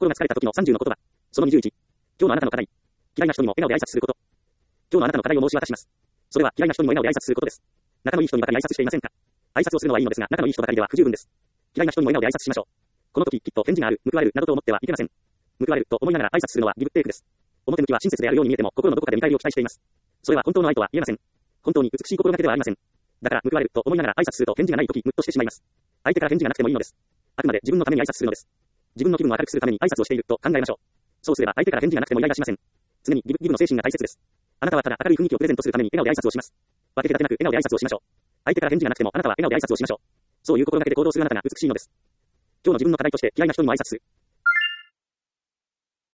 心が疲れた時の30の言葉。その21。今日のあなたの課題。嫌いな人にも笑顔で挨拶すること。今日のあなたの課題を申し渡します。それは嫌いな人にも笑顔で挨拶することです。仲のいい人にばかり挨拶していませんか？挨拶をするのはいいのですが、仲のいい人ばかりでは不十分です。嫌いな人にも笑顔で挨拶しましょう。この時、きっと返事がある、報われる、などと思ってはいけません。報われると思いながら挨拶するのはギブテークです。表向きは親切であるように見えても、心のどこかで見返りを期待しています。それは本当の愛とは言えません。本当に美しい心がけではありません。だから、報われると思いながら挨拶すると返事がない時、ムッとしてしまいます。相手から返事がなくてもいいのです。あくまで自分のために挨拶するのです。自分の気分を明るくするために挨拶をしていると考えましょう。そうすれば相手から返事がなくてもイライラしません。常にギブの精神が大切です。あなたはただ明るい雰囲気をプレゼントするために笑顔で挨拶をします。分け隔てなく笑顔で挨拶をしましょう。相手から返事がなくてもあなたは笑顔で挨拶をしましょう。そういう心がけで行動するあなたが美しいのです。今日の自分の課題として嫌いな人にも挨拶する。